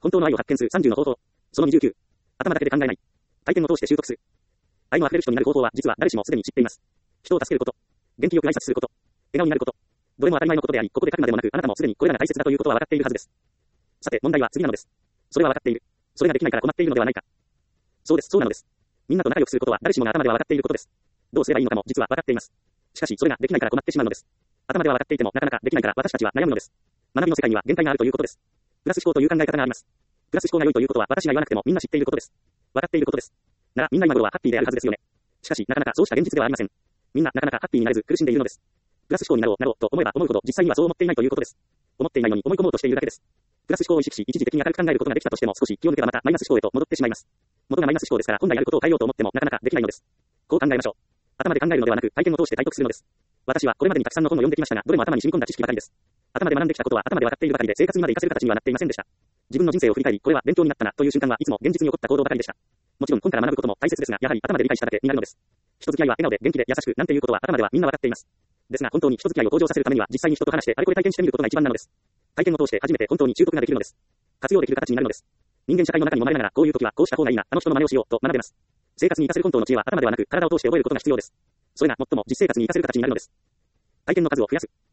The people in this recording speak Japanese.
本当の愛を発見する30の方法。その29。頭だけで考えない。体験を通して習得する。愛の溢れる人になる方法は実は誰しもすでに知っています。人を助けること。元気よく挨拶すること。笑顔になること。どれも当たり前のことであり、ここで書くまでもなく、あなたもすでにこれらが大切だということは分かっているはずです。さて、問題は次なのです。それは分かっている。それができないから困っているのではないか。そうです、そうなのです。みんなと仲良くすることは誰しもが頭では分かっていることです。どうすればいいのかも実は分かっています。しかし、それができないから困ってしまうのです。頭では分かっていてもなかなかできないから私たちは悩むのです。学びの世界には限界があるということです。プラス思考という考え方があります。プラス思考が良いということは私が言わなくてもみんな知っていることです。分かっていることです。ならみんな今頃はハッピーであるはずですよね。しかし、なかなかそうした現実ではありません。みんななかなかハッピーになれず苦しんでいるのです。プラス思考になろうと思えば思うほど実際にはそう思っていないということです。思っていないのに思い込もうとしているだけです。プラス思考を意識し一時的に明るく考えることができたとしても少し気を抜けばまたマイナス思考へと戻ってしまいます。元がマイナス思考ですから本来やることを変えようと思ってもなかなかできないのです。こう考えましょう。頭で考えるのではなく体験を通して体得するのです。私はこれまでにたくさんの本を読んできましたが、どれも頭に染み込んだ知識ばかりです。頭で学んできたことは頭で分かっているばかりで生活にまで活かせる形にはなっていませんでした。自分の人生を振り返り、これは勉強になったなという瞬間はいつも現実に起こった行動ばかりでした。もちろん本から学ぶことも大切ですが、やはり頭で理解しただけになるのです。人付き合いは笑顔で元気で優しくなんていうことは頭ではみんな分かっています。ですが本当に人付き合いを向上させるためには実際に人と話してあれこれ体験してみることが一番なのです。体験を通して初めて本当に習得ができるのです。活用できる形になるのです。人間社会の中にもまれながらこういう時はこうした方がいいな、あの人の真似をしようと学べます。生活に活かせる本当の知恵は頭ではなく体を通して覚えることが必要です。それが最も実生活に活かせる形になるのです。体験の数を増やす。